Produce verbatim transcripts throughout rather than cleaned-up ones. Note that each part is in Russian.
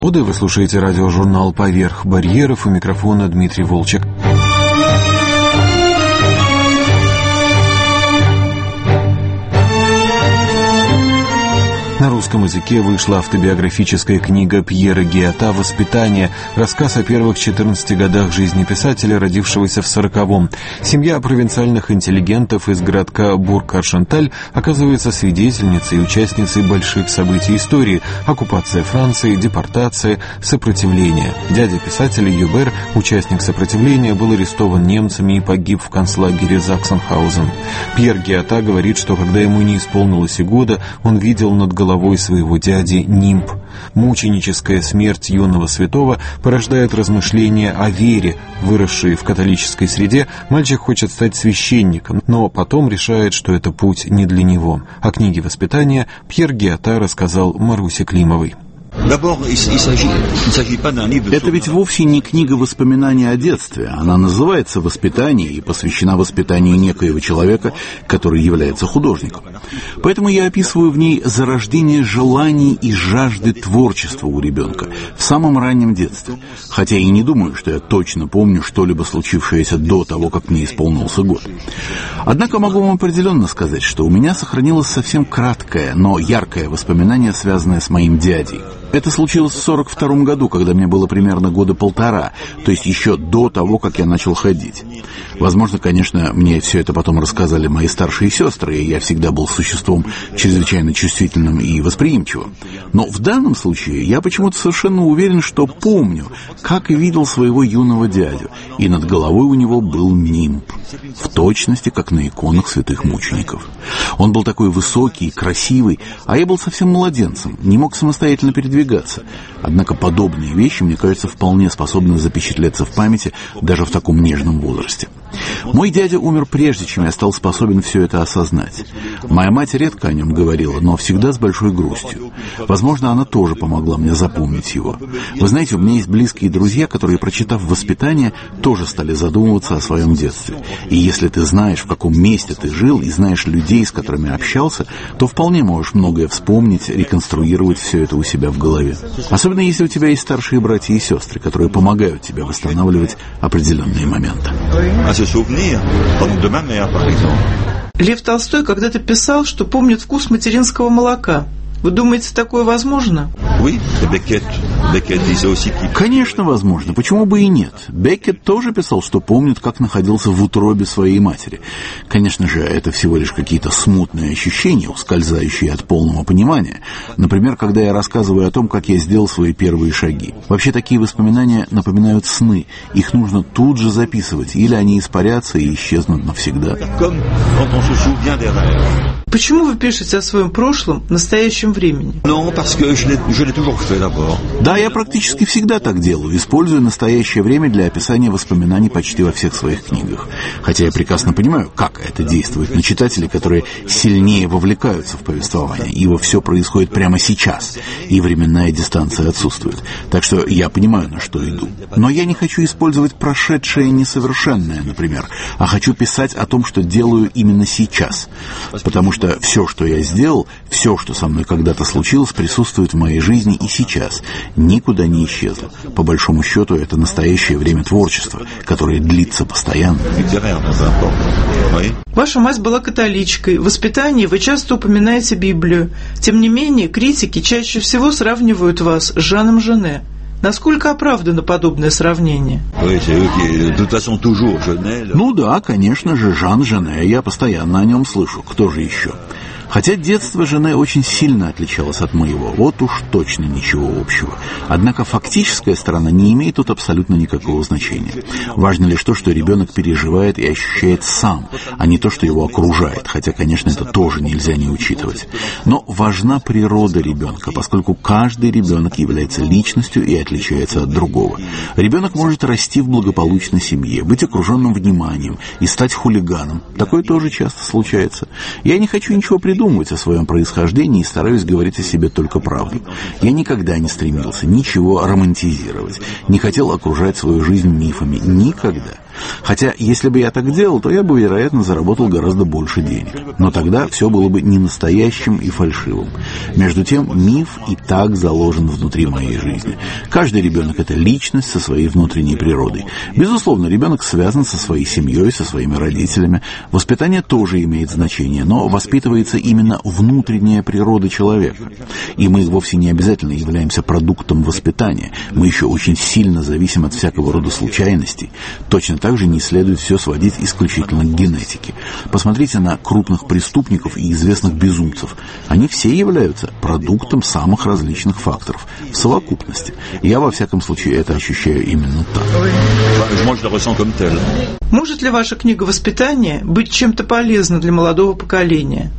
Вы слушаете радиожурнал «Поверх барьеров», у микрофона Дмитрий Волчек. На русском языке вышла автобиографическая книга Пьера Гиата «Воспитание», рассказ о первых четырнадцати годах жизни писателя, родившегося в сороковом. Семья провинциальных интеллигентов из городка Бург-Аршенталь оказывается свидетельницей и участницей больших событий истории: оккупация Франции, депортация, сопротивление. Дядя писателя Юбер, участник сопротивления, был арестован немцами и погиб в концлагере Заксенхаузен. Пьер Гиата говорит, что когда ему не исполнилось и года, он видел над головой головой своего дяди нимб. Мученическая смерть юного святого порождает размышления о вере. Выросший в католической среде, мальчик хочет стать священником, но потом решает, что это путь не для него. О книге «Воспитание» Пьер Гиата рассказал Марусе Климовой. Это ведь вовсе не книга воспоминаний о детстве. Она называется «Воспитание» и посвящена воспитанию некоего человека, который является художником. Поэтому я описываю в ней зарождение желаний и жажды творчества у ребенка в самом раннем детстве. Хотя и не думаю, что я точно помню что-либо случившееся до того, как мне исполнился год. Однако могу вам определенно сказать, что у меня сохранилось совсем краткое, но яркое воспоминание, связанное с моим дядей. Это случилось в сорок втором году, когда мне было примерно года полтора, то есть еще до того, как я начал ходить. Возможно, конечно, мне все это потом рассказали мои старшие сестры, и я всегда был существом чрезвычайно чувствительным и восприимчивым. Но в данном случае я почему-то совершенно уверен, что помню, как видел своего юного дядю, и над головой у него был нимб, в точности, как на иконах святых мучеников. Он был такой высокий и красивый, а я был совсем младенцем, не мог самостоятельно передвигаться. Однако подобные вещи, мне кажется, вполне способны запечатлеться в памяти даже в таком нежном возрасте. Мой дядя умер прежде, чем я стал способен все это осознать. Моя мать редко о нем говорила, но всегда с большой грустью. Возможно, она тоже помогла мне запомнить его. Вы знаете, у меня есть близкие друзья, которые, прочитав «Воспитание», тоже стали задумываться о своем детстве. И если ты знаешь, в каком месте ты жил, и знаешь людей, с которыми общался, то вполне можешь многое вспомнить, реконструировать все это у себя в голове. Особенно если у тебя есть старшие братья и сестры, которые помогают тебе восстанавливать определенные моменты. Лев Толстой когда-то писал, что помнит вкус материнского молока. Вы думаете, такое возможно? Конечно, возможно. Почему бы и нет? Беккет тоже писал, что помнит, как находился в утробе своей матери. Конечно же, это всего лишь какие-то смутные ощущения, ускользающие от полного понимания. Например, когда я рассказываю о том, как я сделал свои первые шаги. Вообще, такие воспоминания напоминают сны. Их нужно тут же записывать, или они испарятся и исчезнут навсегда. Почему вы пишете о своем прошлом в настоящем времени? Да, я практически всегда так делаю, используя настоящее время для описания воспоминаний почти во всех своих книгах. Хотя я прекрасно понимаю, как это действует на читателей, которые сильнее вовлекаются в повествование, ибо все происходит прямо сейчас, и временная дистанция отсутствует. Так что я понимаю, на что иду. Но я не хочу использовать прошедшее несовершенное, например, а хочу писать о том, что делаю именно сейчас. Потому что все, что я сделал, все, что со мной когда-то случилось, присутствует в моей жизни и сейчас, никуда не исчезло. По большому счету, это настоящее время творчества, которое длится постоянно. Ваша мать была католичкой. В «Воспитании» вы часто упоминаете Библию. Тем не менее, критики чаще всего сравнивают вас с Жаном Жене. Насколько оправдано подобное сравнение? Ну да, конечно же, Жан Жене, я постоянно о нем слышу. Кто же еще? Хотя детство Жене очень сильно отличалось от моего, вот уж точно ничего общего. Однако фактическая сторона не имеет тут абсолютно никакого значения. Важно лишь то, что ребенок переживает и ощущает сам, а не то, что его окружает, хотя, конечно, это тоже нельзя не учитывать. Но важна природа ребенка, поскольку каждый ребенок является личностью и отличается от другого. Ребенок может расти в благополучной семье, быть окруженным вниманием и стать хулиганом. Такое тоже часто случается. Я не хочу ничего придумать о своем происхождении и стараюсь говорить о себе только правду. Я никогда не стремился ничего романтизировать, не хотел окружать свою жизнь мифами. Никогда. Хотя, если бы я так делал, то я бы, вероятно, заработал гораздо больше денег. Но тогда все было бы не настоящим и фальшивым. Между тем, миф и так заложен внутри моей жизни. Каждый ребенок — это личность со своей внутренней природой. Безусловно, ребенок связан со своей семьей, со своими родителями. Воспитание тоже имеет значение, но воспитывается именно внутренняя природа человека. И мы вовсе не обязательно являемся продуктом воспитания. Мы еще очень сильно зависим от всякого рода случайностей. Точно так же не следует все сводить исключительно к генетике. Посмотрите на крупных преступников и известных безумцев. Они все являются продуктом самых различных факторов в совокупности. Я, во всяком случае, это ощущаю именно так. Может ли ваша книга «Воспитание» быть чем-то полезна для молодого поколения?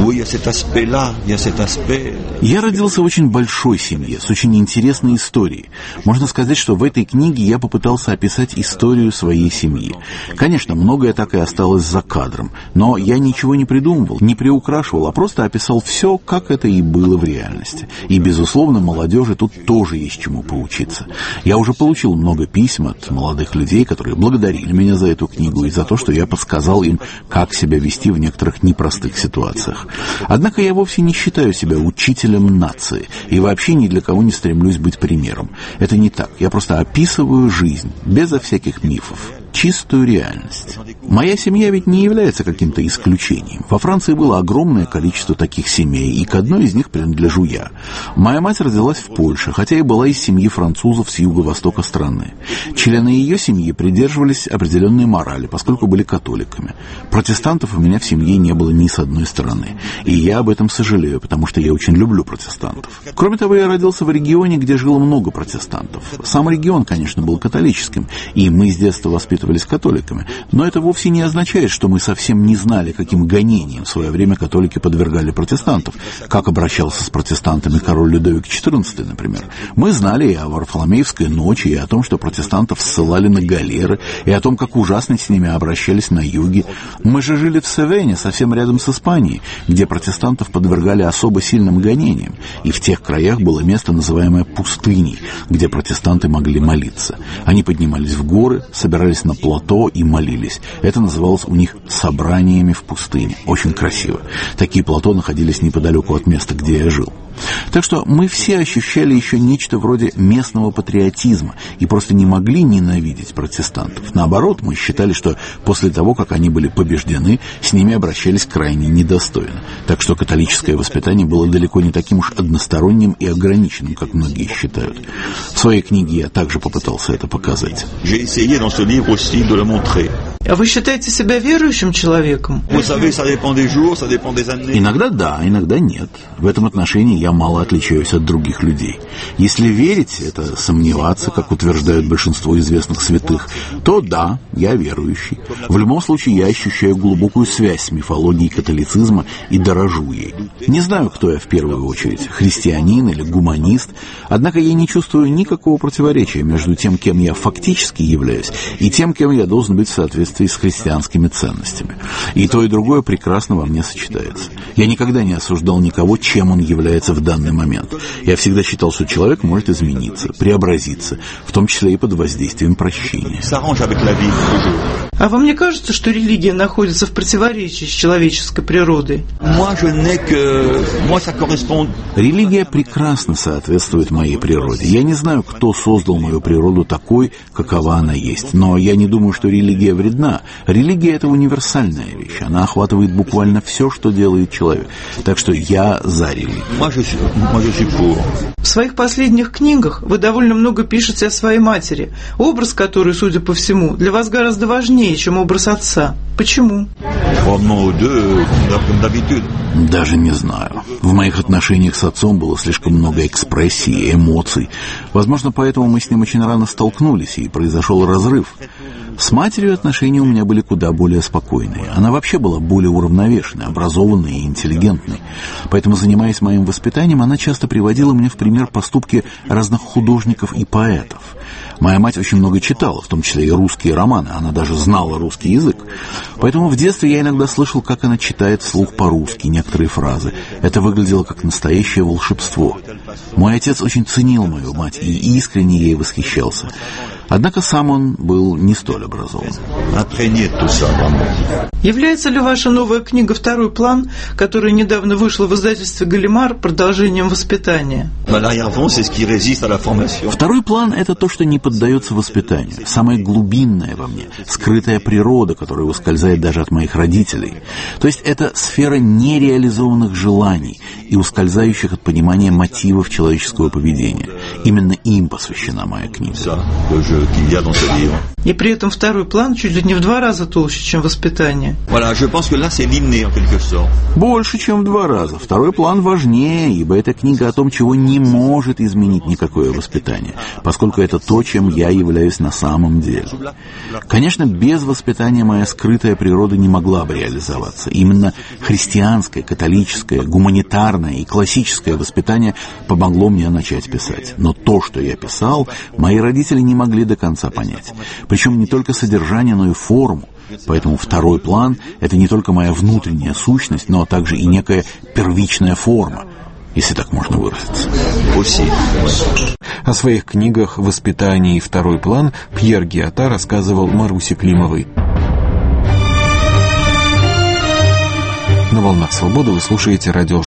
Я родился в очень большой семье, с очень интересной историей. Можно сказать, что в этой книге я попытался описать историю своей семьи. Конечно, многое так и осталось за кадром, но я ничего не придумывал, не приукрашивал, а просто описал все, как это и было в реальности. И, безусловно, молодежи тут тоже есть чему поучиться. Я уже получил много писем от молодых людей, которые благодарили меня за эту книгу и за то, что я подсказал им, как себя вести в некоторых непростых ситуациях. Однако я вовсе не считаю себя учителем нации и вообще ни для кого не стремлюсь быть примером. Это не так. Я просто описываю жизнь, безо всяких мифов. Чистую реальность. Моя семья ведь не является каким-то исключением. Во Франции было огромное количество таких семей, и к одной из них принадлежу я. Моя мать родилась в Польше, хотя и была из семьи французов с юго-востока страны. Члены ее семьи придерживались определенной морали, поскольку были католиками. Протестантов у меня в семье не было ни с одной стороны. И я об этом сожалею, потому что я очень люблю протестантов. Кроме того, я родился в регионе, где жило много протестантов. Сам регион, конечно, был католическим, и мы с детства воспитывались католиками, но это вовсе не означает, что мы совсем не знали, каким гонением в свое время католики подвергали протестантов, как обращался с протестантами король Людовик четырнадцатый, например. Мы знали и о Варфоломеевской ночи, и о том, что протестантов ссылали на галеры, и о том, как ужасно с ними обращались на юге. Мы же жили в Севене, совсем рядом с Испанией, где протестантов подвергали особо сильным гонениям, и в тех краях было место, называемое пустыней, где протестанты могли молиться. Они поднимались в горы, собирались на плато и молились. Это называлось у них собраниями в пустыне. Очень красиво. Такие плато находились неподалеку от места, где я жил. Так что мы все ощущали еще нечто вроде местного патриотизма и просто не могли ненавидеть протестантов. Наоборот, мы считали, что после того, как они были побеждены, с ними обращались крайне недостойно. Так что католическое воспитание было далеко не таким уж односторонним и ограниченным, как многие считают. В своей книге я также попытался это показать. А вы считаете себя верующим человеком? Иногда да, иногда нет. В этом отношении я мало отличаюсь от других людей. Если верить, это сомневаться, как утверждают большинство известных святых, то да, я верующий. В любом случае я ощущаю глубокую связь с мифологией католицизма и дорожу ей. Не знаю, кто я в первую очередь, христианин или гуманист, однако я не чувствую никакого противоречия между тем, кем я фактически являюсь, и тем, кем я должен быть в соответствии с христианскими ценностями. И то, и другое прекрасно во мне сочетается. Я никогда не осуждал никого, чем он является в данный момент. Я всегда считал, что человек может измениться, преобразиться, в том числе и под воздействием прощения. А вам не кажется, что религия находится в противоречии с человеческой природой? Религия прекрасно соответствует моей природе. Я не знаю, кто создал мою природу такой, какова она есть. Но я не думаю, что религия вредна. Религия — это универсальная вещь. Она охватывает буквально все, что делает человек. Так что я за религию. В своих последних книгах вы довольно много пишете о своей матери, образ которой, судя по всему, для вас гораздо важнее, чем образ отца. Почему? Даже не знаю. В моих отношениях с отцом было слишком много экспрессий и эмоций. Возможно, поэтому мы с ним очень рано столкнулись, и произошел разрыв. С матерью отношения у меня были куда более спокойные. Она вообще была более уравновешенной, образованной и интеллигентной. Поэтому, занимаясь моим воспитанием, она часто приводила мне в пример поступки разных художников и поэтов. Моя мать очень много читала, в том числе и русские романы. Она даже знала русский язык. Поэтому в детстве я иногда слышал, как она читает вслух по-русски некоторые фразы. Это выглядело как настоящее волшебство. Мой отец очень ценил мою мать и искренне ей восхищался. Однако сам он был не столь образован. Является ли ваша новая книга «Второй план», которая недавно вышла в издательстве «Галимар», продолжением воспитания? Второй план – это то, что не поддается воспитанию, самое глубинное во мне, скрытая природа, которая ускользает даже от моих родителей. То есть это сфера нереализованных желаний и ускользающих от понимания мотивов человеческого поведения. Именно им посвящена моя книга. И при этом второй план чуть ли не в два раза толще, чем воспитание. Больше, чем в два раза. Второй план важнее, ибо это книга о том, чего не может изменить никакое воспитание, поскольку это то, чем я являюсь на самом деле. Конечно, без воспитания моя скрытая природа не могла бы реализоваться. Именно христианское, католическое, гуманитарное и классическое воспитание помогло мне начать писать. Но то, что я писал, мои родители не могли до конца понять. Причем не только содержание, но и форму. Поэтому второй план – это не только моя внутренняя сущность, но также и некая первичная форма, если так можно выразиться. О своих книгах «Воспитание» и «Второй план» Пьер Гиата рассказывал Марусе Климовой. На «Волнах свободы» вы слушаете радио